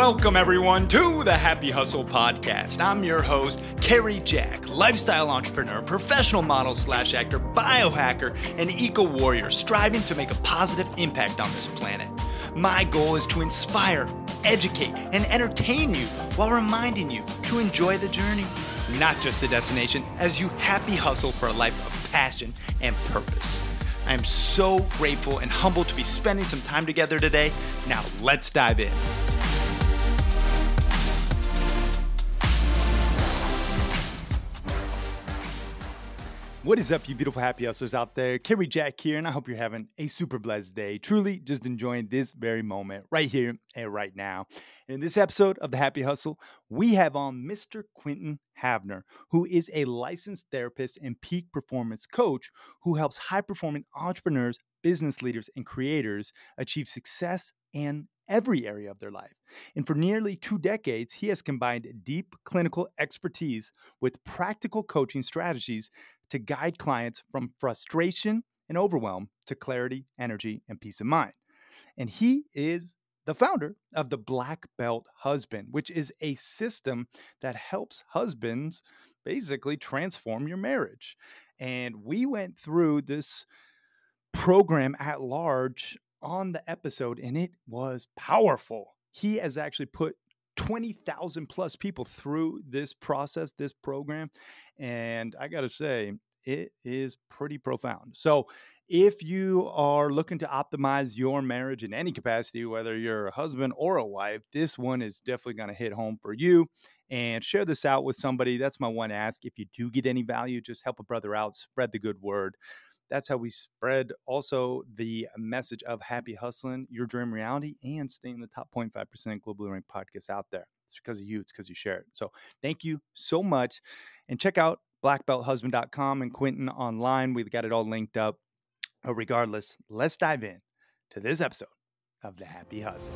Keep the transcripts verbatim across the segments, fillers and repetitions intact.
Welcome, everyone, to the Happy Hustle Podcast. I'm your host, Kerry Jack, lifestyle entrepreneur, professional model slash actor, biohacker, and eco-warrior, striving to make a positive impact on this planet. My goal is to inspire, educate, and entertain you while reminding you to enjoy the journey, not just the destination, as you happy hustle for a life of passion and purpose. I am so grateful and humbled to be spending some time together today. Now, let's dive in. What is up, you beautiful happy hustlers out there? Kerry Jack here, and I hope you're having a super blessed day. Truly just enjoying this very moment right here and right now. In this episode of The Happy Hustle, we have on Mister Quentin Havner, who is a licensed therapist and peak performance coach who helps high-performing entrepreneurs, business leaders, and creators achieve success in every area of their life. And for nearly two decades, he has combined deep clinical expertise with practical coaching strategies to guide clients from frustration and overwhelm to clarity, energy, and peace of mind. And he is the founder of the Black Belt Husband, which is a system that helps husbands basically transform your marriage. And we went through this program at large on the episode, and it was powerful. He has actually put twenty thousand plus people through this process, this program. And I got to say, it is pretty profound. So if you are looking to optimize your marriage in any capacity, whether you're a husband or a wife, this one is definitely going to hit home for you. And share this out with somebody. That's my one ask. If you do get any value, just help a brother out, spread the good word. That's how we spread also the message of happy hustling, your dream reality, and staying in the top zero point five percent globally ranked podcasts out there. It's because of you. It's because you share it. So thank you so much. And check out black belt husband dot com and Quentin online. We've got it all linked up. But regardless, let's dive in to this episode of The Happy Hustle.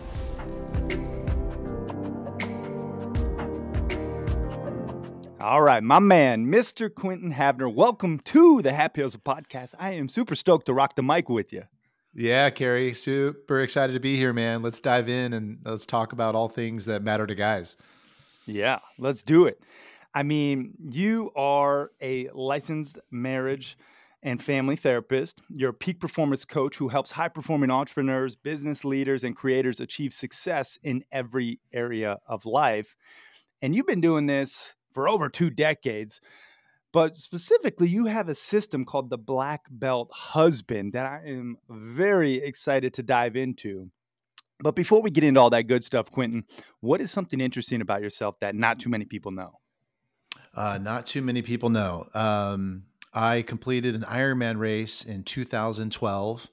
All right, my man, Mister Quentin Havner, welcome to the Happy Hustle Podcast. I am super stoked to rock the mic with you. Yeah, Kerry, super excited to be here, man. Let's dive in and let's talk about all things that matter to guys. Yeah, let's do it. I mean, you are a licensed marriage and family therapist. You're a peak performance coach who helps high-performing entrepreneurs, business leaders, and creators achieve success in every area of life. And you've been doing this for over two decades, but specifically you have a system called the Black Belt Husband that I am very excited to dive into. But before we get into all that good stuff, Quentin, what is something interesting about yourself that not too many people know? Uh, not too many people know. Um, I completed an Ironman race in two thousand twelve.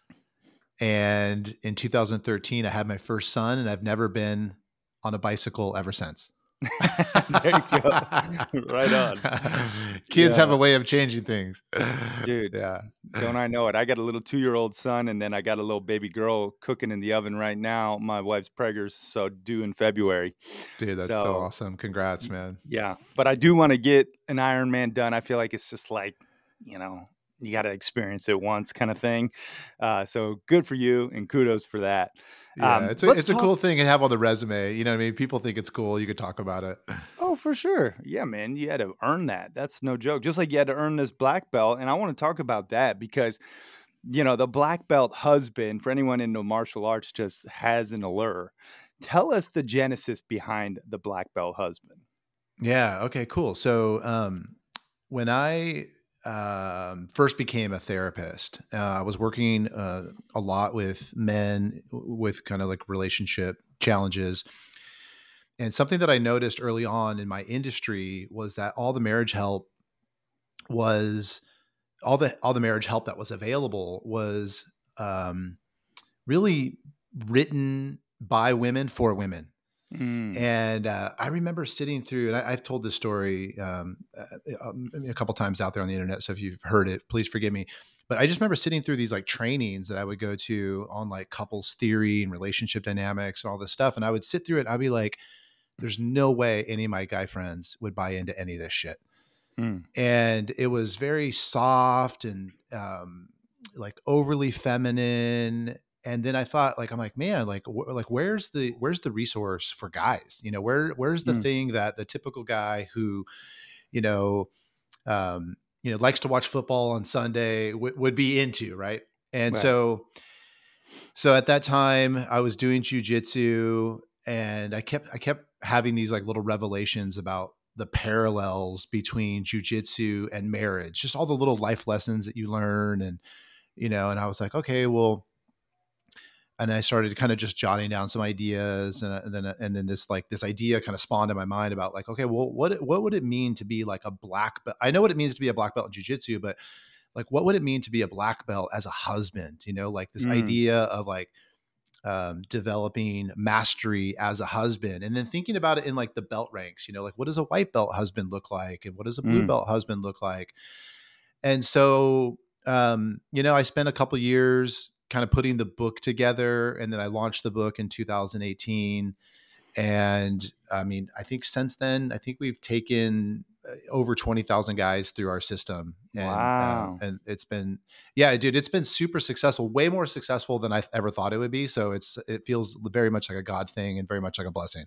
And in two thousand thirteen, I had my first son, and I've never been on a bicycle ever since. There you go. Right on. Kids Yeah. have a way of changing things. Dude, Yeah. don't I know it? I got a little two-year-old son, and then I got a little baby girl cooking in the oven right now. My wife's preggers, so due in February. Dude, that's so, so awesome. Congrats, man. Yeah, but I do want to get an Ironman done. I feel like it's just like, you know, you got to experience it once kind of thing. Uh, so good for you and kudos for that. Yeah, Um, it's a, it's talk- a cool thing to have on the resume. You know what I mean? People think it's cool. You could talk about it. Oh, for sure. Yeah, man. You had to earn that. That's no joke. Just like you had to earn this black belt. And I want to talk about that because, you know, the Black Belt Husband, for anyone into martial arts, just has an allure. Tell us the genesis behind the Black Belt Husband. Yeah. Okay, cool. So um, when I um, first became a therapist, uh, I was working uh, a lot with men with kind of like relationship challenges. And something that I noticed early on in my industry was that all the marriage help was all the, all the marriage help that was available was um, really written by women for women. Mm. And uh, I remember sitting through, and I, I've told this story um, a, a couple times out there on the internet. So if you've heard it, please forgive me. But I just remember sitting through these like trainings that I would go to on like couples theory and relationship dynamics and all this stuff. And I would sit through it. And I'd be like, there's no way any of my guy friends would buy into any of this shit. Mm. And it was very soft and um, like overly feminine. and then I thought, like, I'm like, man, like, wh- like, where's the where's the resource for guys? You know, where where's the Mm, thing that the typical guy who, you know, um, you know, likes to watch football on Sunday w- would be into, right? And right. so, so at that time, I was doing jujitsu, and I kept I kept having these like little revelations about the parallels between jujitsu and marriage, just all the little life lessons that you learn, and you know, and I was like, okay, well, and I started kind of just jotting down some ideas, and, and then and then this like this idea kind of spawned in my mind about like, okay, well, what what would it mean to be like a black belt? I know what it means to be a black belt in jujitsu, but like, what would it mean to be a black belt as a husband? You know, like this Mm, idea of like um, developing mastery as a husband, and then thinking about it in like the belt ranks. You know, like what does a white belt husband look like, and what does a blue mm, belt husband look like? And so, um, you know, I spent a couple years kind of putting the book together, and then I launched the book in two thousand eighteen. And I mean, I think since then, I think we've taken uh, over twenty thousand guys through our system. And, um, wow. and it's been, yeah, dude, it's been super successful, way more successful than I ever thought it would be. So it's, it feels very much like a God thing and very much like a blessing.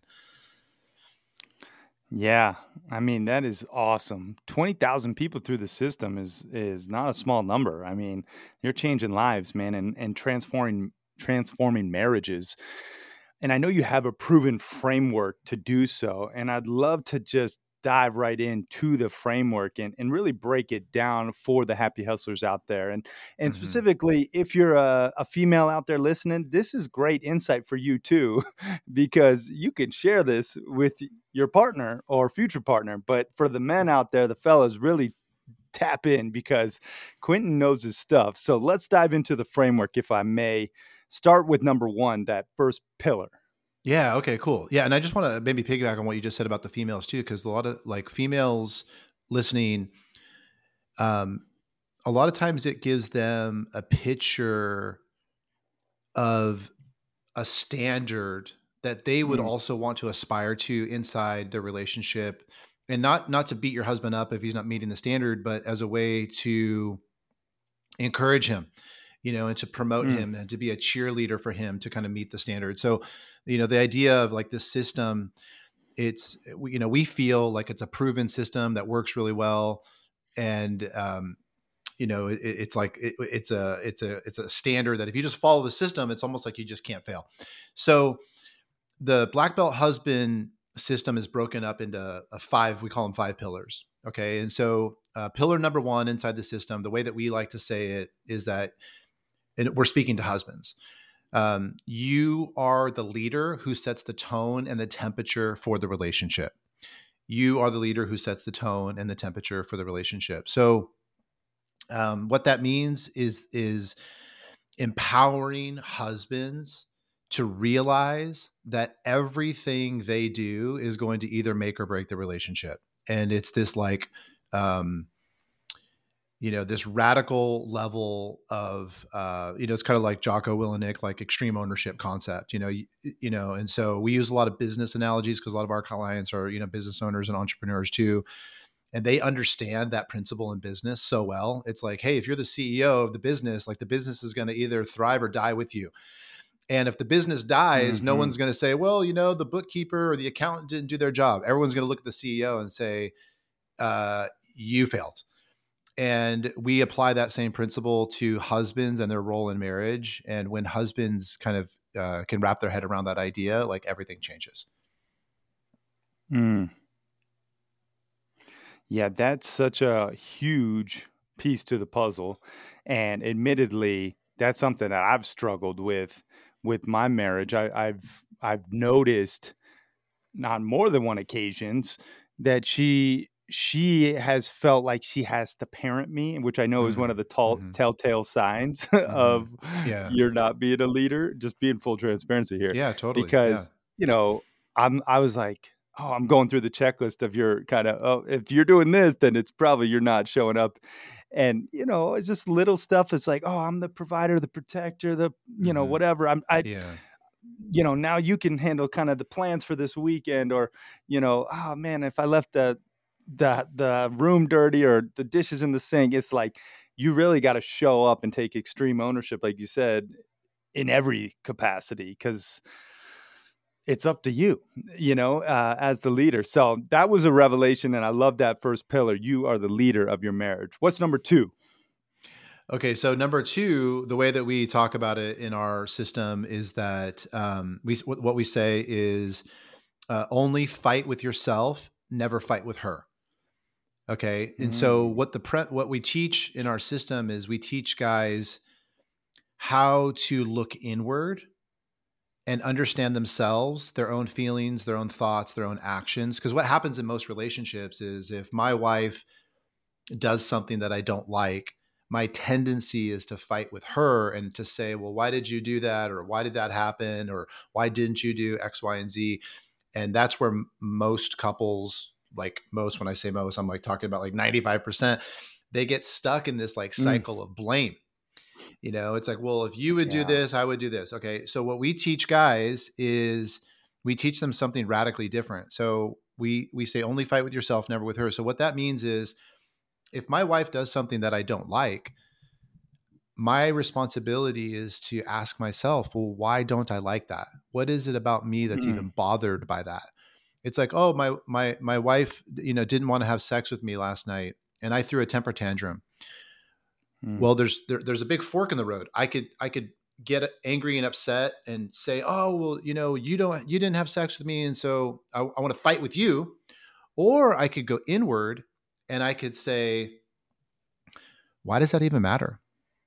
Yeah, I mean that is awesome. twenty thousand people through the system is is not a small number. I mean, you're changing lives, man, and and transforming transforming marriages. And I know you have a proven framework to do so, and I'd love to just dive right into the framework and, and really break it down for the happy hustlers out there. And and Hmm. specifically, if you're a, a female out there listening, this is great insight for you too, because you can share this with your partner or future partner. But for the men out there, the fellas, really tap in because Quentin knows his stuff. So let's dive into the framework, if I may. Start with number one, that first pillar. Yeah. Okay, cool. Yeah. And I just want to maybe piggyback on what you just said about the females too, because a lot of like females listening, um, a lot of times it gives them a picture of a standard that they would Mm, also want to aspire to inside their relationship, and not not to beat your husband up if he's not meeting the standard, but as a way to encourage him, you know, and to promote mm, him and to be a cheerleader for him to kind of meet the standard. So, you know, the idea of like this system, it's, you know, we feel like it's a proven system that works really well. And um, you know, it, it's like it, it's a it's a it's a standard that if you just follow the system, it's almost like you just can't fail. So the black belt husband system is broken up into a five, we call them five pillars. Okay. And so uh, pillar number one inside the system, the way that we like to say it is that, and we're speaking to husbands, um, you are the leader who sets the tone and the temperature for the relationship. You are the leader who sets the tone and the temperature for the relationship. So um, what that means is is empowering husbands to realize that everything they do is going to either make or break the relationship. And it's this like, um, you know, this radical level of, uh, you know, it's kind of like Jocko Willenick, like extreme ownership concept, you know, you, you know, and so we use a lot of business analogies because a lot of our clients are, you know, business owners and entrepreneurs too. And they understand that principle in business so well. It's like, hey, if you're the C E O of the business, like the business is going to either thrive or die with you. And if the business dies, no hmm one's going to say, well, you know, the bookkeeper or the accountant didn't do their job. Everyone's going to look at the C E O and say, uh, you failed. And we apply that same principle to husbands and their role in marriage. And when husbands kind of uh, can wrap their head around that idea, like everything changes. Mm. Yeah, that's such a huge piece to the puzzle. And admittedly, that's something that I've struggled with with my marriage. I, I've I've noticed on more than one occasions that she she has felt like she has to parent me, which I know is one of Mm-hmm. the tall Mm-hmm. telltale signs Mm-hmm. of Yeah. you're not being a leader. Just being full transparency here, Yeah, totally. Yeah. because you know I'm I was like, oh, I'm going through the checklist of your kind of, oh, if you're doing this, then it's probably you're not showing up. And you know, it's just little stuff. It's like, oh, I'm the provider, the protector, the you know Mm-hmm. whatever. I'm I Yeah. you know, now you can handle kind of the plans for this weekend, or, you know, oh man, if I left the the the room dirty or the dishes in the sink, it's like you really got to show up and take extreme ownership, like you said. in every capacity, because it's up to you, you know, uh, as the leader. So that was a revelation. And I love that first pillar. You are the leader of your marriage. What's number two? Okay, so number two, the way that we talk about it in our system is that um, we what we say is uh, only fight with yourself, never fight with her. Okay, and so Mm. what the pre- what we teach in our system is we teach guys how to look inward and understand themselves, their own feelings, their own thoughts, their own actions. Because what happens in most relationships is if my wife does something that I don't like, my tendency is to fight with her and to say, well, why did you do that? Or why did that happen? Or why didn't you do X, Y, and Z? And that's where m- most couples, like most, when I say most, I'm like talking about like ninety-five percent, they get stuck in this like Mm. cycle of blame. You know, it's like, well, if you would do Yeah. this, I would do this. Okay. So what we teach guys is we teach them something radically different. So we we say only fight with yourself, never with her. So what that means is if my wife does something that I don't like, my responsibility is to ask myself, well, why don't I like that? What is it about me that's Mm. even bothered by that? It's like, oh, my my my wife, you know, didn't want to have sex with me last night and I threw a temper tantrum. Mm. Well, there's there, there's a big fork in the road. I could I could get angry and upset and say, oh, well, you know, you don't you didn't have sex with me, and so I, I want to fight with you. Or I could go inward and I could say, why does that even matter?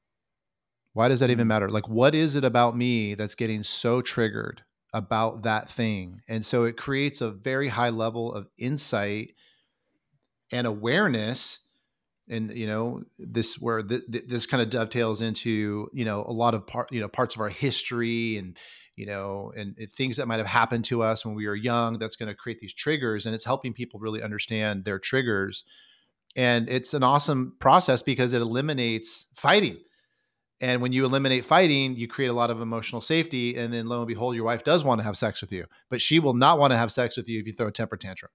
Why does that even Mm. matter? Like, what is it about me that's getting so triggered about that thing? And so it creates a very high level of insight and awareness. And, you know, this where th- th- this kind of dovetails into, you know, a lot of part, you know, parts of our history and, you know, and it, things that might have happened to us when we were young, that's going to create these triggers. And it's helping people really understand their triggers. And it's an awesome process because it eliminates fighting. And when you eliminate fighting, you create a lot of emotional safety. And then lo and behold, your wife does want to have sex with you, but she will not want to have sex with you if you throw a temper tantrum.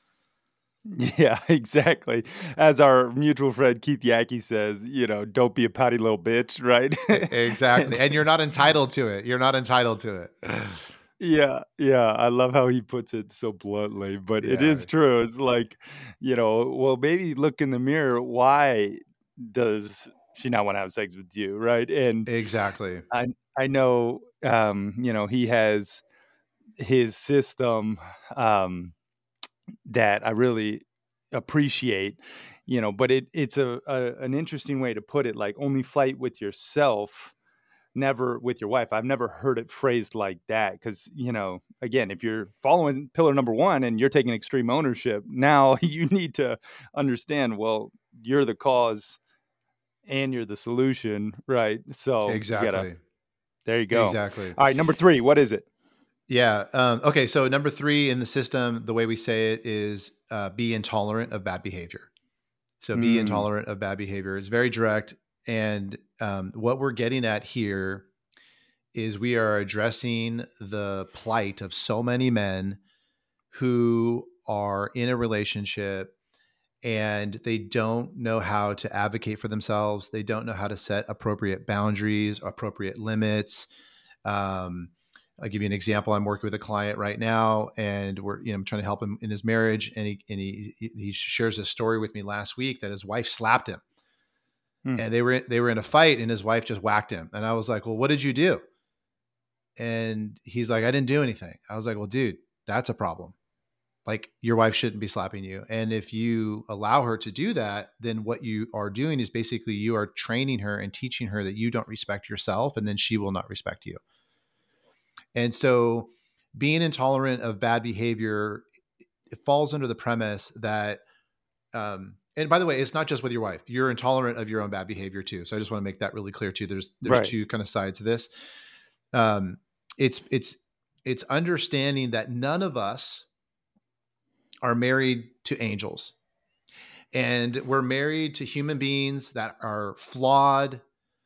Yeah, exactly. As our mutual friend Keith Yackey says, you know, don't be a pouty little bitch, right? E- Exactly. And And you're not entitled to it. You're not entitled to it. yeah, yeah, I love how he puts it so bluntly, but it Yeah, is true. It's like, you know, well, maybe look in the mirror. Why does she not want to have sex with you, right? And exactly. I I know, um, you know, he has his system, um, that I really appreciate, you know, but it it's a, a an interesting way to put it, like only fight with yourself, never with your wife. I've never heard it phrased like that because, you know, again, if you're following pillar number one and you're taking extreme ownership, now you need to understand, well, you're the cause and you're the solution, right? So you gotta, Exactly. there you go. Exactly. All right, number three, what is it? Yeah. Um, okay. So number three in the system, the way we say it is uh, be intolerant of bad behavior. So be Mm, intolerant of bad behavior. It's very direct. And um, what we're getting at here is we are addressing the plight of so many men who are in a relationship and they don't know how to advocate for themselves. They don't know how to set appropriate boundaries, appropriate limits. Um, I'll give you an example. I'm working with a client right now, and we're you know I'm trying to help him in his marriage, and he and he he shares a story with me last week that his wife slapped him, mm. and they were they were in a fight, and his wife just whacked him, and I was like, well, what did you do? And he's like, I didn't do anything. I was like, well, dude, that's a problem. Like your wife shouldn't be slapping you. And if you allow her to do that, then what you are doing is basically you are training her and teaching her that you don't respect yourself, and then she will not respect you. And so being intolerant of bad behavior, it falls under the premise that, um, and by the way, it's not just with your wife. You're intolerant of your own bad behavior too. So I just want to make that really clear too. There's there's Right. two kind of sides to this. Um, it's it's it's understanding that none of us are married to angels, and we're married to human beings that are flawed,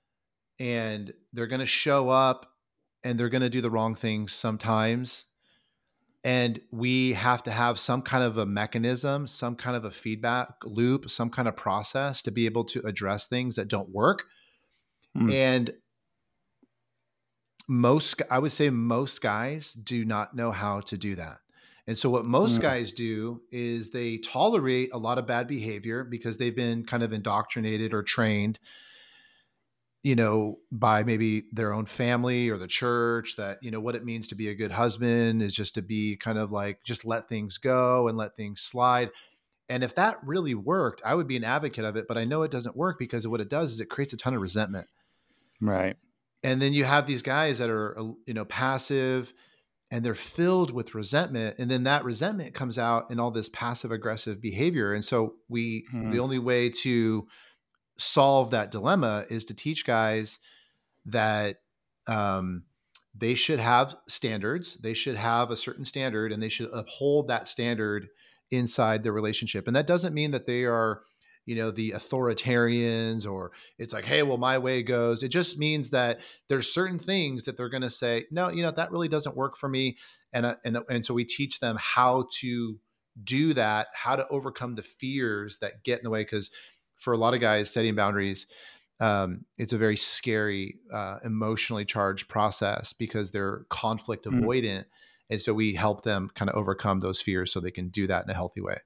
and they're going to show up and they're going to do the wrong things sometimes. And we have to have some kind of a mechanism, some kind of a feedback loop, some kind of process to be able to address things that don't work. Mm. And most, I would say most guys do not know how to do that. And so what most Mm, guys do is they tolerate a lot of bad behavior because they've been kind of indoctrinated or trained, you know, by maybe their own family or the church, that, you know, what it means to be a good husband is just to be kind of like, just let things go and let things slide. And if that really worked, I would be an advocate of it, but I know it doesn't work because what it does is it creates a ton of resentment. right. And then you have these guys that are, uh, you know, passive, and they're filled with resentment. And then that resentment comes out in all this passive aggressive behavior. And so we, the Mm, only way to solve that dilemma is to teach guys that um, they should have standards. They should have a certain standard and they should uphold that standard inside their relationship. And that doesn't mean that they are, you know, the authoritarians, or it's like, hey, well, my way goes. It just means that there's certain things that they're going to say, no, you know, that really doesn't work for me. And, uh, and, and so we teach them how to do that, how to overcome the fears that get in the way. Because for a lot of guys, setting boundaries, um, it's a very scary, uh, emotionally charged process because they're conflict mm, avoidant. And so we help them kind of overcome those fears so they can do that in a healthy way.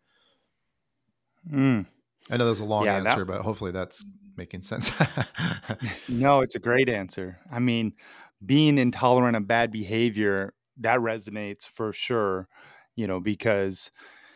mm. I know that was a long Yeah, that answer, but hopefully that's making sense. no, it's a great answer. I mean, being intolerant of bad behavior, that resonates for sure, you know, because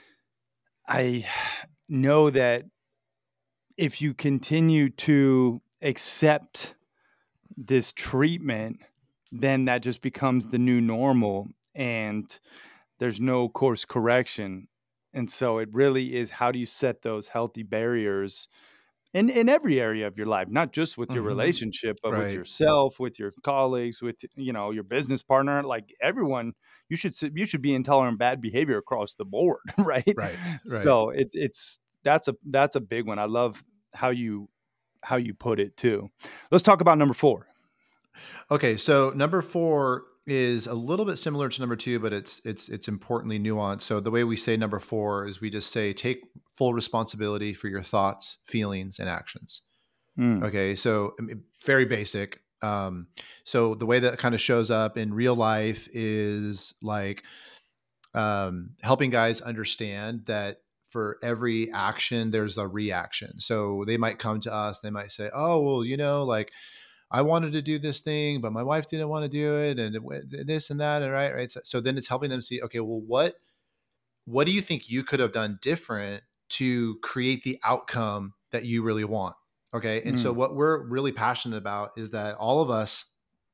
I know that if you continue to accept this treatment, then that just becomes the new normal and there's no course correction. And so it really is, how do you set those healthy barriers in in every area of your life, not just with your hmm relationship, but with Right. yourself, with your colleagues, with, you know, your business partner, like everyone. You should s- you should be intolerant of bad behavior across the board, right? Right. Right. So it, it's that's a that's a big one. I love how you how you put it too. Let's talk about number four. Okay. So number four is a little bit similar to number two, but it's it's it's importantly nuanced. So the way we say number four is we just say take full responsibility for your thoughts, feelings, and actions. Mm, Okay, so I mean, very basic. Um, so the way that kind of shows up in real life is like um, helping guys understand that for every action, there's a reaction. So they might come to us, they might say, "Oh, well, you know, like I wanted to do this thing, but my wife didn't want to do it, and it, this and that, and right, right." So, so then it's helping them see, okay, well, what what do you think you could have done different to create the outcome that you really want? Okay. And so mm, what we're really passionate about is that all of us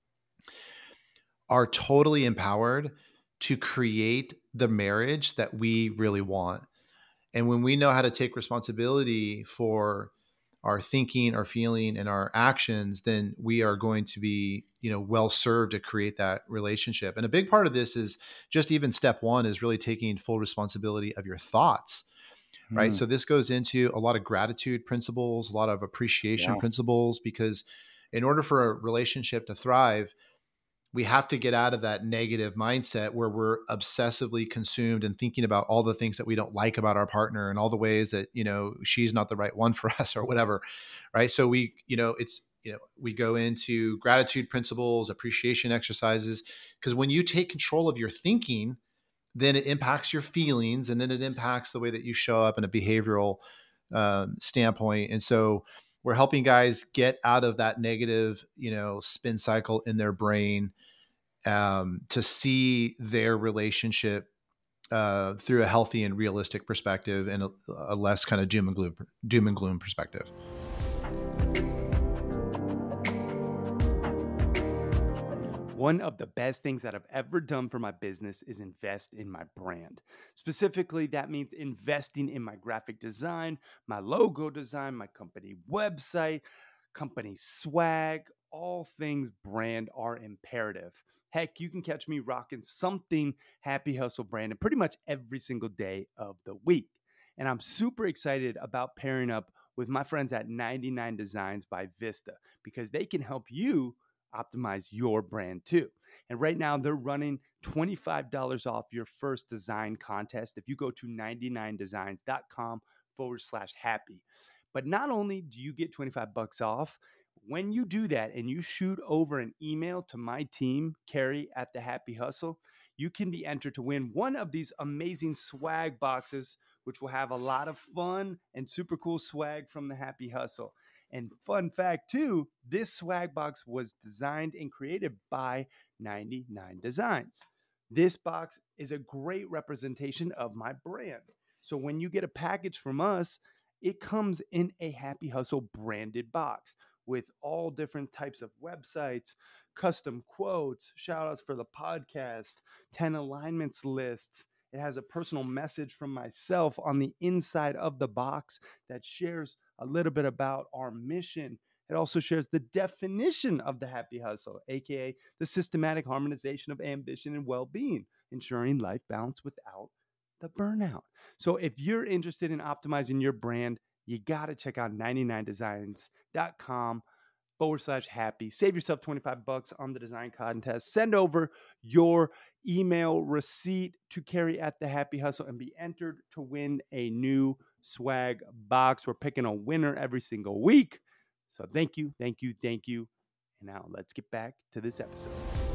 are totally empowered to create the marriage that we really want. And when we know how to take responsibility for our thinking, our feeling, and our actions, then we are going to be, you know, well served to create that relationship. And a big part of this is just even step one is really taking full responsibility of your thoughts, right? mm. So this goes into a lot of gratitude principles, a lot of appreciation Yeah. principles, because in order for a relationship to thrive, we have to get out of that negative mindset where we're obsessively consumed and thinking about all the things that we don't like about our partner and all the ways that, you know, she's not the right one for us or whatever. Right. So we, you know, it's, you know, we go into gratitude principles, appreciation exercises, because when you take control of your thinking, then it impacts your feelings and then it impacts the way that you show up in a behavioral um, standpoint. And so we're helping guys get out of that negative, you know, spin cycle in their brain, um, to see their relationship uh, through a healthy and realistic perspective and a, a less kind of doom and gloom, doom and gloom perspective. One of the best things that I've ever done for my business is invest in my brand. Specifically, that means investing in my graphic design, my logo design, my company website, company swag. All things brand are imperative. Heck, you can catch me rocking something Happy Hustle branded pretty much every single day of the week. And I'm super excited about pairing up with my friends at ninety-nine Designs by Vista because they can help you optimize your brand too. And right now they're running twenty-five dollars off your first design contest if you go to ninety-nine designs dot com forward slash happy. But not only do you get twenty-five bucks off, When you do that and you shoot over an email to my team, Carrie at The Happy Hustle, you can be entered to win one of these amazing swag boxes, which will have a lot of fun and super cool swag from The Happy Hustle. And fun fact too, this swag box was designed and created by ninety-nine Designs. This box is a great representation of my brand. So when you get a package from us, it comes in a Happy Hustle branded box with all different types of websites, custom quotes, shout outs for the podcast, ten alignments lists. It has a personal message from myself on the inside of the box that shares a little bit about our mission. It also shares the definition of the Happy Hustle, aka the systematic harmonization of ambition and well-being, ensuring life balance without the burnout. So if you're interested in optimizing your brand, you got to check out ninety-nine designs dot com forward slash happy. Save yourself twenty-five bucks on the design contest. Send over your email receipt to Carrie at The Happy Hustle and be entered to win a new swag box. We're picking a winner every single week. So thank you, thank you, thank you. And now let's get back to this episode.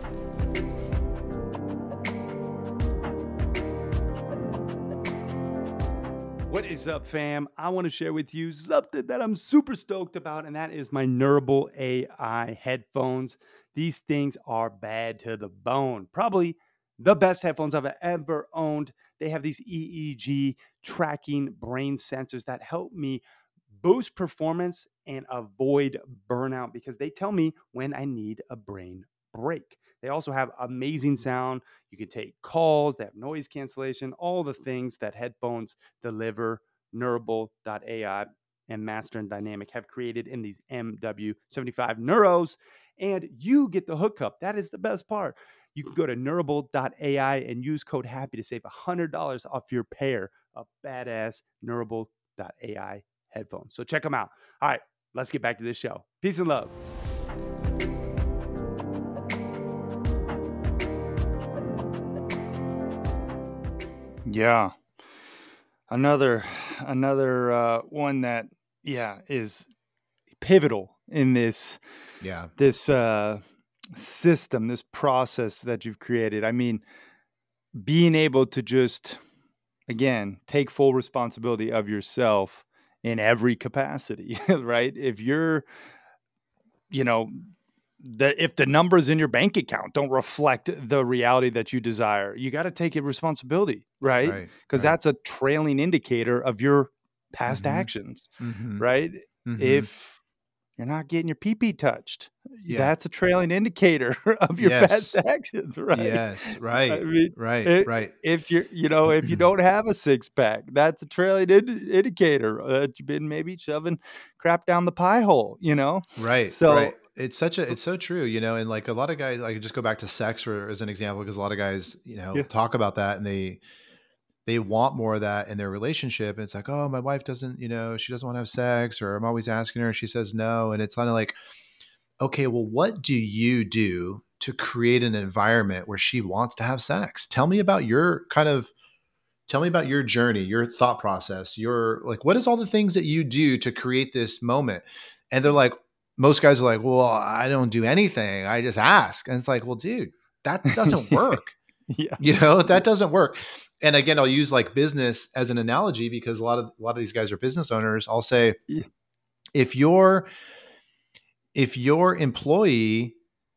What is up, fam? I want to share with you something that I'm super stoked about, and that is my Neurable A I headphones. These things are bad to the bone. Probably the best headphones I've ever owned. They have these E E G tracking brain sensors that help me boost performance and avoid burnout because they tell me when I need a brain break. They also have amazing sound. You can take calls, they have noise cancellation, all the things that headphones deliver. Neurable dot A I and Master and Dynamic have created in these M W seventy-five Neuros, and you get the hookup. That is the best part. You can go to Neurable dot A I and use code HAPPY to save one hundred dollars off your pair of badass Neurable dot A I headphones. So check them out. All right, let's get back to this show. Peace and love. Yeah. Another another uh, one that yeah is pivotal in this yeah this uh, system, this process that you've created. I mean, being able to just again take full responsibility of yourself in every capacity, right? If you're, you know, the if the numbers in your bank account don't reflect the reality that you desire, you got to take a responsibility, right? Because right, right. that's a trailing indicator of your past mm-hmm. actions, mm-hmm. right? Mm-hmm. If you're not getting your pee-pee touched, yeah. that's a trailing indicator of your yes. past actions, right? Yes, right, I mean, right, it, right. If you're, you know, if you don't have a six pack, that's a trailing ind- indicator that you've been maybe shoving crap down the pie hole, you know? Right, So right. It's such a, it's so true, you know, and like a lot of guys, I could just go back to sex for as an example, because a lot of guys, you know, yeah. talk about that and they, they want more of that in their relationship. And it's like, oh, my wife doesn't, you know, she doesn't want to have sex, or I'm always asking her and she says no. And it's kind of like, okay, well, what do you do to create an environment where she wants to have sex? Tell me about your kind of, tell me about your journey, your thought process, your like, what is all the things that you do to create this moment? And they're like, most guys are like, well, I don't do anything. I just ask. And it's like, well, dude, that doesn't work. yeah. You know, that doesn't work. And again, I'll use like business as an analogy because a lot of, a lot of these guys are business owners. I'll say, yeah. if you're, if your employee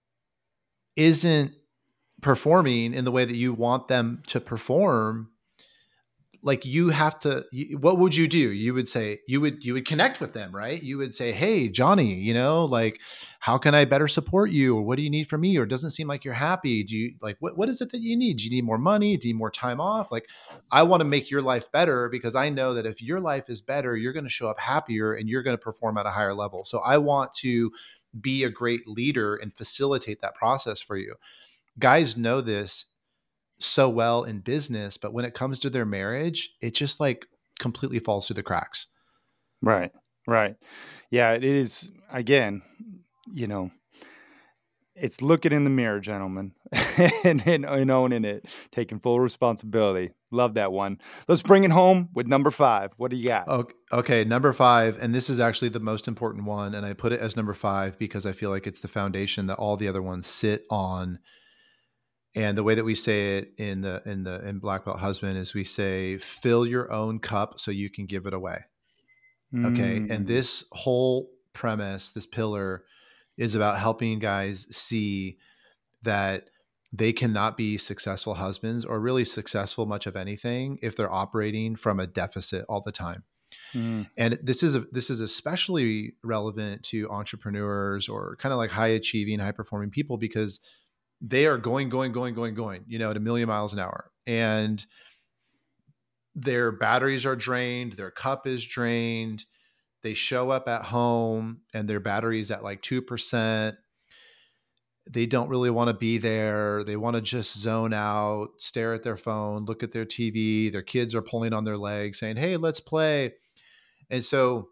isn't performing in the way that you want them to perform, like you have to, what would you do? You would say, you would, you would connect with them, right? You would say, hey, Johnny, you know, like, how can I better support you? Or what do you need from me? Or it doesn't seem like you're happy. Do you like, what, what is it that you need? Do you need more money? Do you need more time off? Like, I want to make your life better because I know that if your life is better, you're going to show up happier and you're going to perform at a higher level. So I want to be a great leader and facilitate that process for you. Guys know this so well in business, but when it comes to their marriage, it just like completely falls through the cracks. Right. Right. Yeah, it is. Again, you know, It's looking in the mirror, gentlemen, and, and, and owning it, taking full responsibility. Love that one. Let's bring it home with number five. What do you got? Okay, okay, number five, and this is actually the most important one, and I put it as number five because I feel like it's the foundation that all the other ones sit on. And the way that we say it in the in the in Black Belt Husband is we say, fill your own cup so you can give it away. Okay. And Mm. this whole premise, this pillar, is about helping guys see that they cannot be successful husbands or really successful much of anything if they're operating from a deficit all the time. Mm. And this is a, this is especially relevant to entrepreneurs or kind of like high achieving, high performing people, because they are going, going, going, going, going, you know, at a million miles an hour, and their batteries are drained. Their cup is drained. They show up at home and their battery's at like two percent. They don't really want to be there. They want to just zone out, stare at their phone, look at their T V. Their kids are pulling on their legs saying, hey, let's play. And so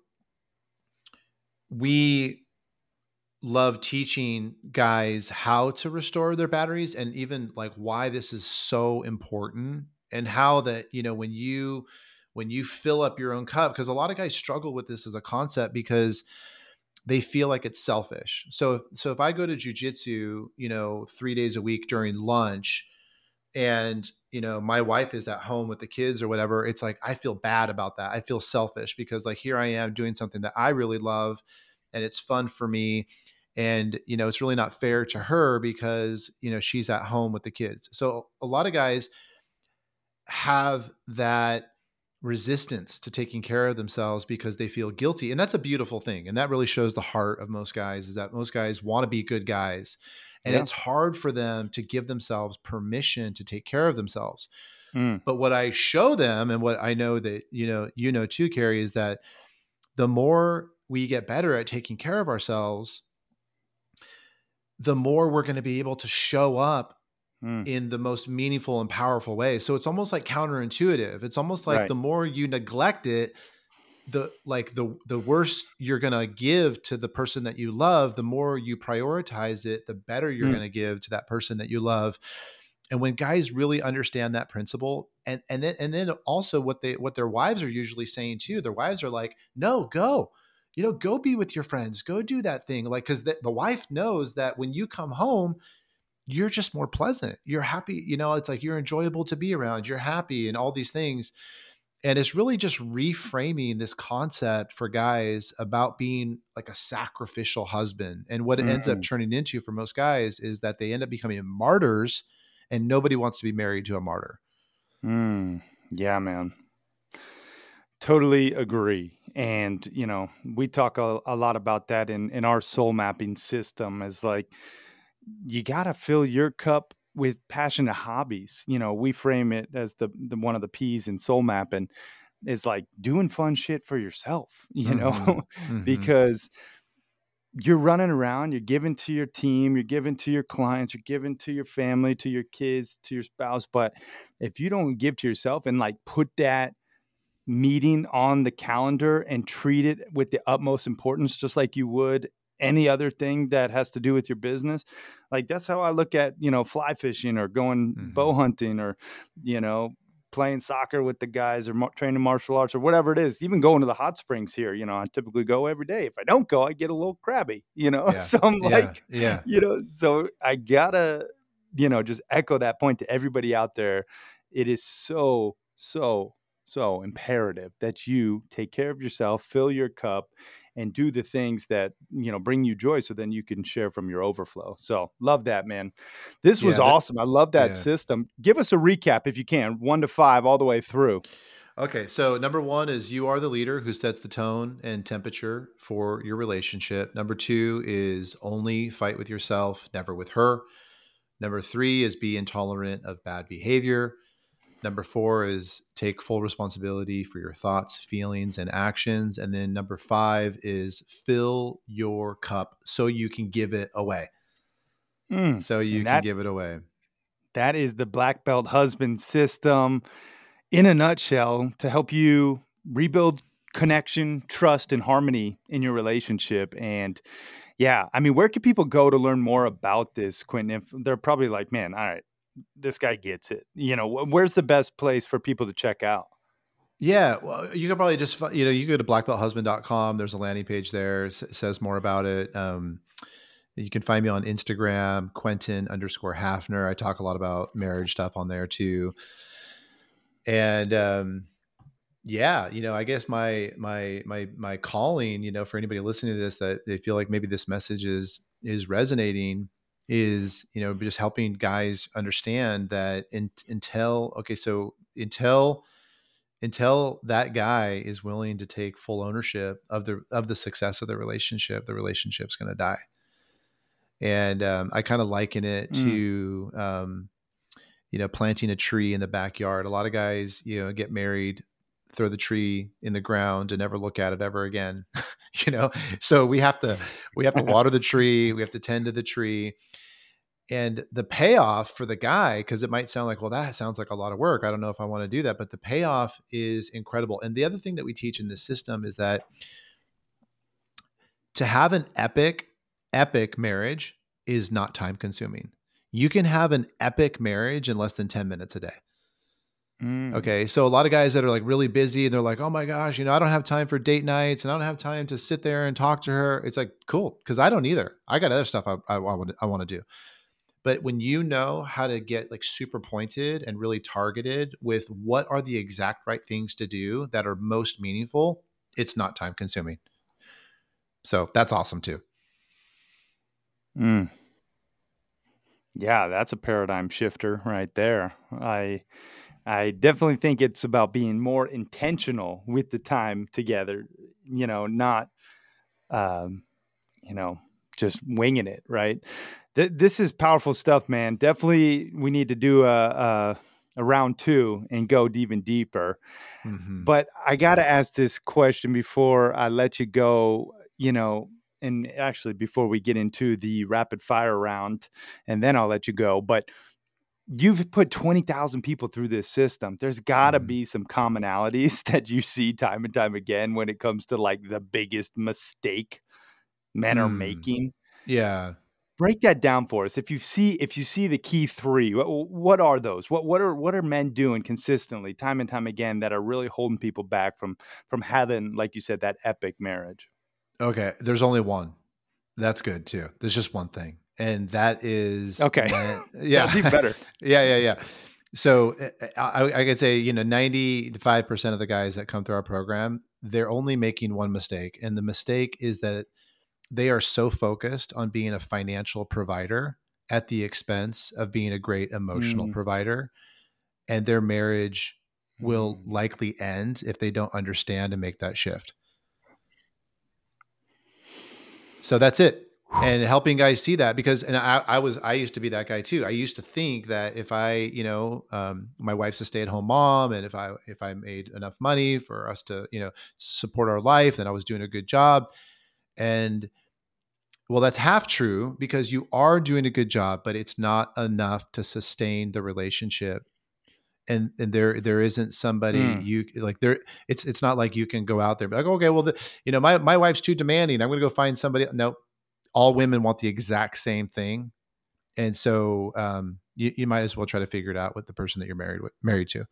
we love teaching guys how to restore their batteries, and even like why this is so important, and how that, you know, when you when you fill up your own cup, because a lot of guys struggle with this as a concept because they feel like it's selfish. So, so if I go to jujitsu, you know, three days a week during lunch, and, you know, my wife is at home with the kids or whatever, it's like, I feel bad about that. I feel selfish because like, here I am doing something that I really love and it's fun for me. And, you know, it's really not fair to her because, you know, she's at home with the kids. So a lot of guys have that resistance to taking care of themselves because they feel guilty. And that's a beautiful thing. And that really shows the heart of most guys, is that most guys want to be good guys. And Yeah. it's hard for them to give themselves permission to take care of themselves. Mm. But what I show them, and what I know that, you know, you know, too, Carrie, is that the more we get better at taking care of ourselves, the more we're going to be able to show up Mm. in the most meaningful and powerful way. So it's almost like counterintuitive. It's almost like Right. the more you neglect it, the like the the worse you're going to give to the person that you love. The more you prioritize it, the better you're Mm. going to give to that person that you love. And when guys really understand that principle, and and then and then also what they what their wives are usually saying too, their wives are like, no, go, you know, go be with your friends, go do that thing. Like, because the, the wife knows that when you come home, you're just more pleasant. You're happy. You know, it's like you're enjoyable to be around. You're happy and all these things. And it's really just reframing this concept for guys about being like a sacrificial husband. And what it ends up Mm. turning into for most guys is that they end up becoming martyrs, and nobody wants to be married to a martyr. Mm. Yeah, man. Totally agree. And, you know, we talk a, a lot about that in, in our soul mapping system, as like, you got to fill your cup with passionate hobbies. You know, we frame it as the, the one of the P's in soul mapping is like doing fun shit for yourself, you know, Mm-hmm. Mm-hmm. because you're running around, you're giving to your team, you're giving to your clients, you're giving to your family, to your kids, to your spouse. But if you don't give to yourself and like put that meeting on the calendar and treat it with the utmost importance, just like you would any other thing that has to do with your business. Like, that's how I look at, you know, fly fishing or going Mm-hmm. bow hunting or, you know, playing soccer with the guys or mar- training martial arts or whatever it is. Even going to the hot springs here, you know, I typically go every day. If I don't go, I get a little crabby, you know? Yeah. So I'm Yeah. like, Yeah. you know, so I gotta, you know, just echo that point to everybody out there. It is so, so, so imperative that you take care of yourself, fill your cup, and do the things that, you know, bring you joy, so then you can share from your overflow. So love that, man. This was Yeah. That, awesome. I love that yeah. system. Give us a recap if you can, one to five all the way through. Okay, so number one is you are the leader who sets the tone and temperature for your relationship. Number two is only fight with yourself, never with her. Number three is be intolerant of bad behavior. Number four is take full responsibility for your thoughts, feelings, and actions. And then number five is fill your cup so you can give it away. Mm. So you And can that give it away. that is the Black Belt Husband system in a nutshell, to help you rebuild connection, trust, and harmony in your relationship. And Yeah. I mean, where can people go to learn more about this, Quentin? If they're probably like, man, all right, this guy gets it. You know, wh- where's the best place for people to check out? Yeah, well, you could probably just, fi- you know, you go to black belt husband dot com. There's a landing page there. It s- says more about it. Um, you can find me on Instagram, Quentin underscore Hafner. I talk a lot about marriage stuff on there too. And, um, yeah, you know, I guess my, my, my, my calling, you know, for anybody listening to this, that they feel like maybe this message is, is resonating, is, you know, just helping guys understand that in, until, okay, so until, until that guy is willing to take full ownership of the of the success of the relationship, the relationship's going to die. And um, I kind of liken it Mm. to um, you know, planting a tree in the backyard. A lot of guys, you know, get married, throw the tree in the ground, and never look at it ever again. You know, so we have to we have to water the tree, we have to tend to the tree, and the payoff for the guy, because it might sound like, well, that sounds like a lot of work, I don't know if I want to do that, but the payoff is incredible. And the other thing that we teach in this system is that to have an epic epic marriage is not time consuming. You can have an epic marriage in less than ten minutes a day. Mm. Okay. So a lot of guys that are like really busy, they're like, oh my gosh, you know, I don't have time for date nights and I don't have time to sit there and talk to her. It's like, cool. Cause I don't either. I got other stuff I, I, I want I want to do. But when you know how to get like super pointed and really targeted with what are the exact right things to do that are most meaningful, it's not time consuming. So that's awesome too. Mm. Yeah, that's a paradigm shifter right there. I I definitely think it's about being more intentional with the time together, you know, not um, you know, just winging it, right? Th- this is powerful stuff, man. Definitely we need to do a a, a round two and go even deeper. Mm-hmm. But I got to ask this question before I let you go, you know, and actually before we get into the rapid fire round, and then I'll let you go. But you've put twenty thousand people through this system. There's got to Mm-hmm. be some commonalities that you see time and time again when it comes to like the biggest mistake men are Mm. making. Yeah. Break that down for us. If you see if you see the key three, what, what are those? What what are what are men doing consistently, time and time again, that are really holding people back from from having, like you said, that epic marriage? Okay. There's only one. That's good too. There's just one thing. And that is Okay, men. that's even Yeah. better. Yeah. Yeah. Yeah. So I, I I could say, you know, ninety-five percent of the guys that come through our program, they're only making one mistake. And the mistake is that they are so focused on being a financial provider at the expense of being a great emotional Mm, provider. And their marriage will mm. likely end if they don't understand and make that shift. So that's it. And helping guys see that, because, and I, I was, I used to be that guy too. I used to think that if I, you know, um, my wife's a stay at home mom, and if I, if I made enough money for us to, you know, support our life, then I was doing a good job. And well, that's half true, because you are doing a good job, but it's not enough to sustain the relationship. And, and there there isn't somebody Mm. you like there. It's it's not like you can go out there and be like, okay, well, the, you know, my my wife's too demanding, I'm going to go find somebody. No, all women want the exact same thing, and so um, you you might as well try to figure it out with the person that you're married with, married to.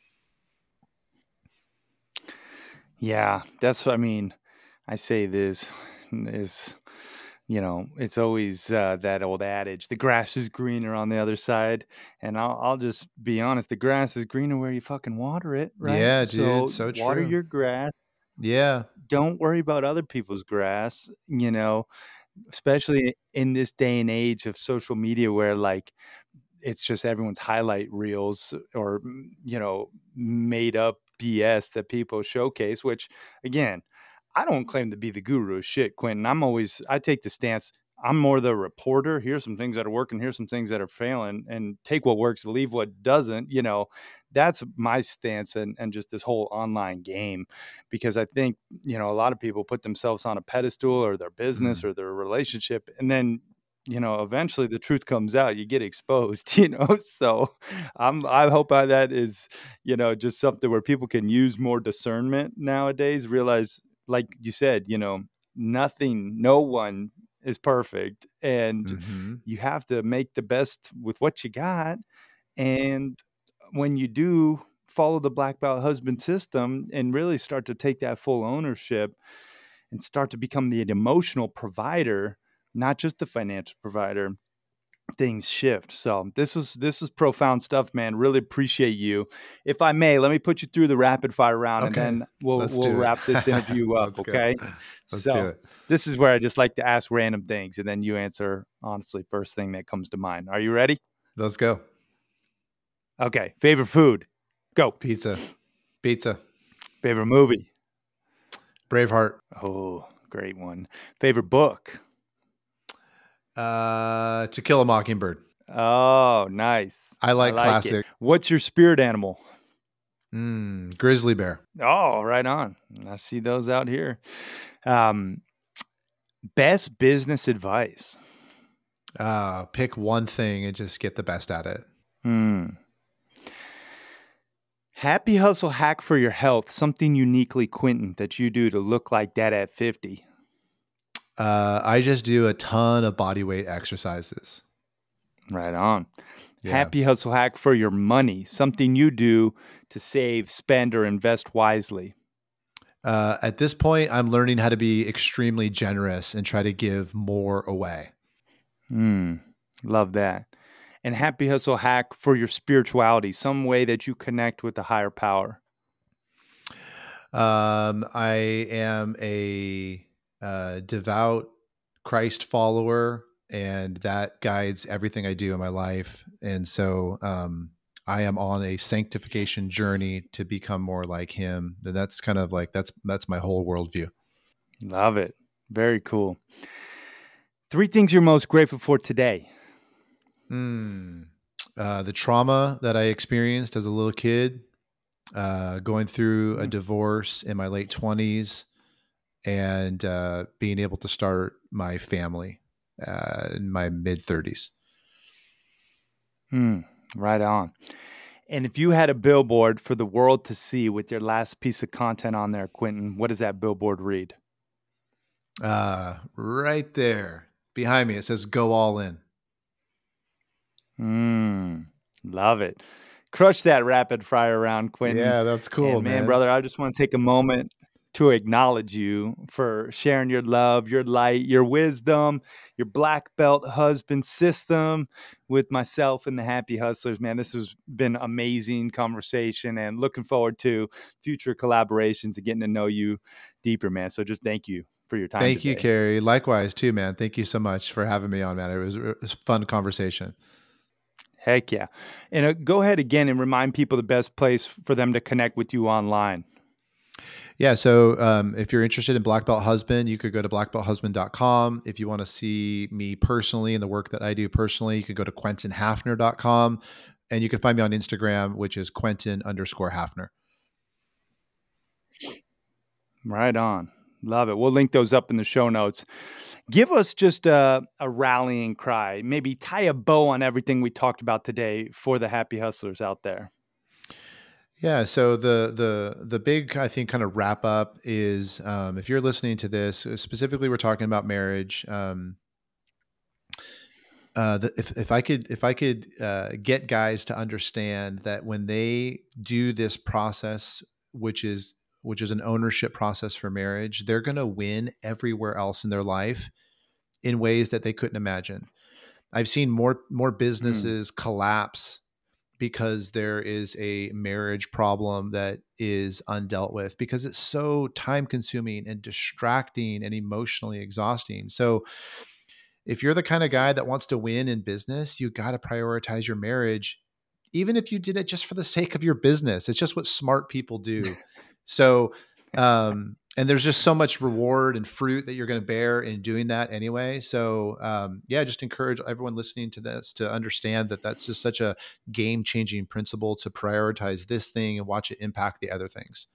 Yeah, that's what I mean. I say this is, you know, it's always uh, that old adage: the grass is greener on the other side. And I'll, I'll just be honest: the grass is greener where you fucking water it, right? Yeah, dude, So so water true. your grass. Yeah. Don't worry about other people's grass. You know, especially in this day and age of social media, where like it's just everyone's highlight reels or mm, you know, made up B S that people showcase, which again, I don't claim to be the guru of shit, Quentin. I'm always I take the stance, I'm more the reporter. Here's some things that are working, here's some things that are failing, and take what works, leave what doesn't, you know. That's my stance, and and just this whole online game, because I think, you know, a lot of people put themselves on a pedestal, or their business Mm. or their relationship, and then, you know, eventually the truth comes out, you get exposed, you know. So I'm I hope by that is, you know, just something where people can use more discernment nowadays, realize, like you said, you know, nothing, no one is perfect. And Mm-hmm. you have to make the best with what you got. And when you do follow the black belt husband system and really start to take that full ownership and start to become the emotional provider, not just the financial provider, things shift. So this is this is profound stuff, man. Really appreciate you. If I may, let me put you through the rapid fire round, and Okay, then we'll let's we'll do it. wrap this interview up. Let's go. Okay. Let's do So it. this is where I just like to ask random things, and then you answer honestly first thing that comes to mind. Are you ready? Let's go. Okay. Favorite food? Go. Pizza. Pizza. Favorite movie? Braveheart. Oh, great one. Favorite book? Uh, To Kill a Mockingbird. Oh, nice. I like, I like classic. it. What's your spirit animal? Mm, grizzly bear. Oh, right on. I see those out here. Um, best business advice. Uh, pick one thing and just get the best at it. Hmm. Happy hustle hack for your health. Something uniquely Quentin that you do to look like that at fifty. Uh, I just do a ton of body weight exercises. Right on. Yeah. Happy hustle hack for your money. Something you do to save, spend, or invest wisely. Uh, at this point, I'm learning how to be extremely generous and try to give more away. Hmm. Love that. And happy hustle hack for your spirituality. Some way that you connect with the higher power. Um, I am a uh, devout Christ follower, and that guides everything I do in my life. And so um, I am on a sanctification journey to become more like him. And that's kind of like, that's, that's my whole worldview. Love it. Very cool. Three things you're most grateful for today. Hmm. Uh, the trauma that I experienced as a little kid, uh, going through a divorce in my late twenties, and uh, being able to start my family uh, in my mid thirties. Hmm. Right on. And if you had a billboard for the world to see with your last piece of content on there, Quentin, what does that billboard read? Uh, right there behind me, it says "Go all in." Mm, love it. Crush that rapid fire round, Quentin. Yeah, that's cool, And man, man. brother, I just want to take a moment to acknowledge you for sharing your love, your light, your wisdom, your black belt husband system with myself and the Happy Hustlers. Man, this has been amazing conversation, and looking forward to future collaborations and getting to know you deeper, man. So just thank you for your time Thank today. you, Carrie. Likewise, too, man. Thank you so much for having me on, man. It was, it was a fun conversation. Heck yeah. And uh, go ahead again and remind people the best place for them to connect with you online. Yeah. So um, if you're interested in Black Belt Husband, you could go to black belt husband dot com. If you want to see me personally and the work that I do personally, you could go to quentin hafner dot com. And you can find me on Instagram, which is Quentin underscore Hafner. Right on. Love it. We'll link those up in the show notes. Give us just a, a rallying cry. Maybe tie a bow on everything we talked about today for the Happy Hustlers out there. Yeah. So the the the big, I think, kind of wrap up is um, if you're listening to this, specifically, we're talking about marriage. Um, uh, the, if if I could if I could uh, get guys to understand that when they do this process, which is which is an ownership process for marriage, they're going to win everywhere else in their life in ways that they couldn't imagine. I've seen more more businesses mm. collapse because there is a marriage problem that is undealt with, because it's so time consuming and distracting and emotionally exhausting. So if you're the kind of guy that wants to win in business, you got to prioritize your marriage, even if you did it just for the sake of your business. It's just what smart people do. So, um, and there's just so much reward and fruit that you're going to bear in doing that anyway. So, um, yeah, just encourage everyone listening to this to understand that that's just such a game changing principle to prioritize this thing and watch it impact the other things.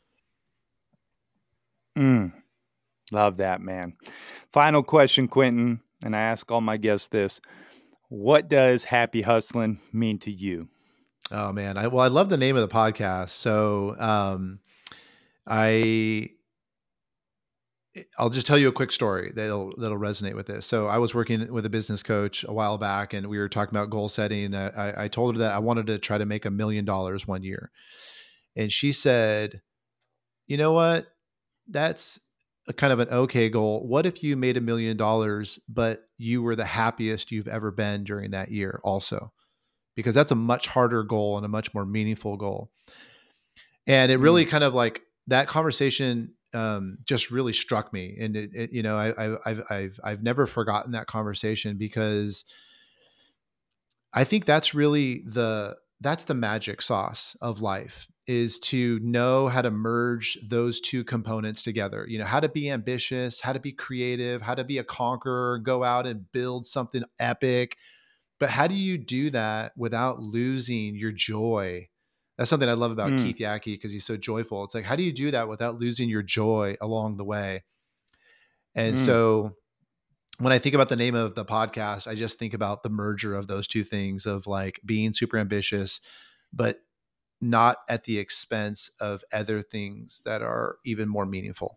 Mm, love that, man. Final question, Quentin, and I ask all my guests this. What does happy hustling mean to you? Oh man. I, well, I love the name of the podcast. So, um, I, I'll just tell you a quick story that'll that'll resonate with this. So I was working with a business coach a while back, and we were talking about goal setting. I, I told her that I wanted to try to make a million dollars one year, and she said, "You know what? That's a kind of an okay goal. What if you made a million dollars, but you were the happiest you've ever been during that year, also? Because that's a much harder goal and a much more meaningful goal." And it really Mm, kind of like that conversation um, just really struck me. And it, it, you know, I, I, I've, I've, I've never forgotten that conversation, because I think that's really the, that's the magic sauce of life, is to know how to merge those two components together. You know, how to be ambitious, how to be creative, how to be a conqueror, go out and build something epic. But how do you do that without losing your joy? That's something I love about mm, Keith Yackey, because he's so joyful. It's like, how do you do that without losing your joy along the way? And mm. so when I think about the name of the podcast, I just think about the merger of those two things, of like being super ambitious, but not at the expense of other things that are even more meaningful.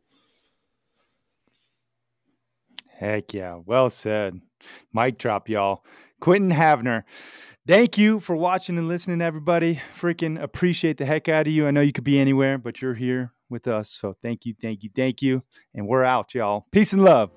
Heck yeah. Well said. Mic drop, y'all. Quentin Havner. Thank you for watching and listening, everybody. Freaking appreciate the heck out of you. I know you could be anywhere, but you're here with us. So thank you, thank you, thank you. And we're out, y'all. Peace and love.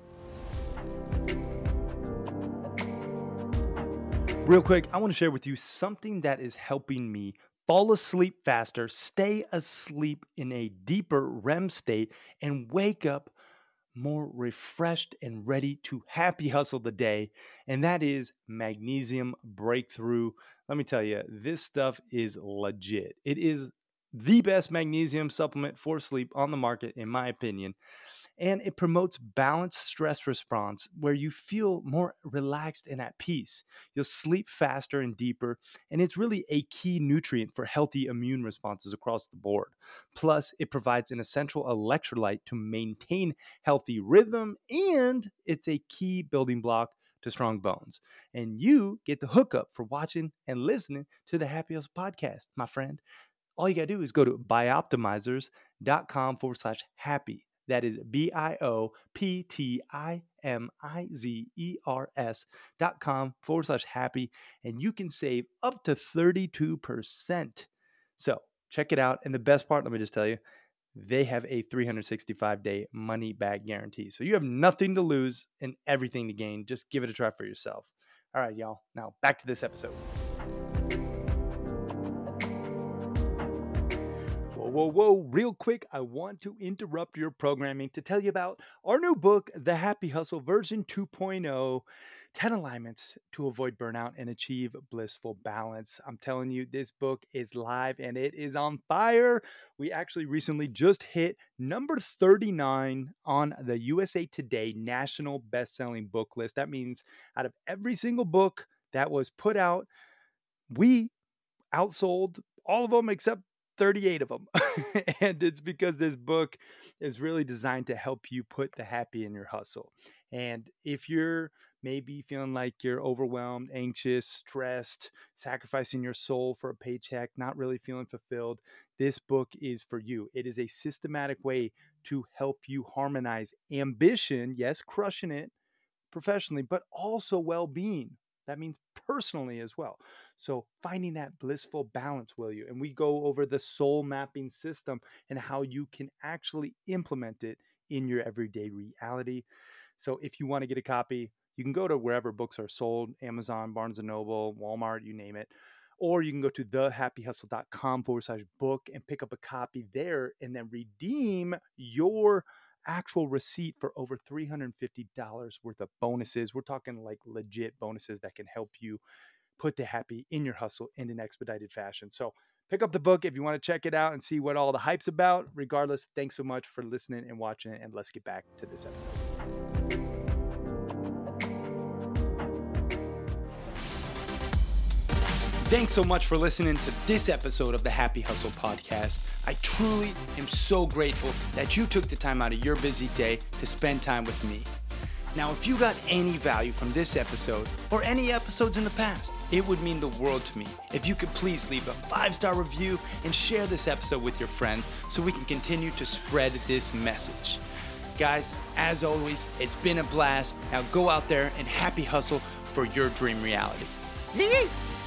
Real quick, I want to share with you something that is helping me fall asleep faster, stay asleep in a deeper R E M state, and wake up more refreshed and ready to happy hustle the day. And that is Magnesium Breakthrough. Let me tell you, this stuff is legit. It is the best magnesium supplement for sleep on the market, in my opinion. And it promotes balanced stress response where you feel more relaxed and at peace. You'll sleep faster and deeper, and it's really a key nutrient for healthy immune responses across the board. Plus, it provides an essential electrolyte to maintain healthy rhythm, and it's a key building block to strong bones. And you get the hookup for watching and listening to the Happy Hustle podcast, my friend. All you got to do is go to bioptimizers.com forward slash happy. That is B I O P T I M I Z E R S dot com forward slash happy. And you can save up to thirty-two percent. So check it out. And the best part, let me just tell you, they have a three hundred sixty-five day money back guarantee. So you have nothing to lose and everything to gain. Just give it a try for yourself. All right, y'all. Now back to this episode. Whoa, whoa, real quick, I want to interrupt your programming to tell you about our new book, The Happy Hustle version two point oh, ten alignments to avoid burnout and achieve blissful balance. I'm telling you, this book is live and it is on fire. We actually recently just hit number thirty-nine on the U S A Today National Best-Selling Book List. That means out of every single book that was put out, we outsold all of them except thirty-eight of them. And it's because this book is really designed to help you put the happy in your hustle. And if you're maybe feeling like you're overwhelmed, anxious, stressed, sacrificing your soul for a paycheck, not really feeling fulfilled, this book is for you. It is a systematic way to help you harmonize ambition, yes, crushing it professionally, but also well-being. That means personally as well. So finding that blissful balance, will you? And we go over the soul mapping system and how you can actually implement it in your everyday reality. So if you want to get a copy, you can go to wherever books are sold, Amazon, Barnes and Noble, Walmart, you name it. Or you can go to thehappyhustle.com forward slash book and pick up a copy there and then redeem your actual receipt for over three hundred fifty dollars worth of bonuses. We're talking like legit bonuses that can help you put the happy in your hustle in an expedited fashion. So pick up the book if you want to check it out and see what all the hype's about. Regardless, thanks so much for listening and watching it. And let's get back to this episode. Thanks so much for listening to this episode of the Happy Hustle podcast. I truly am so grateful that you took the time out of your busy day to spend time with me. Now, if you got any value from this episode or any episodes in the past, it would mean the world to me if you could please leave a five-star review and share this episode with your friends so we can continue to spread this message. guys, as always, it's been a blast. Now go out there and happy hustle for your dream reality. Yee!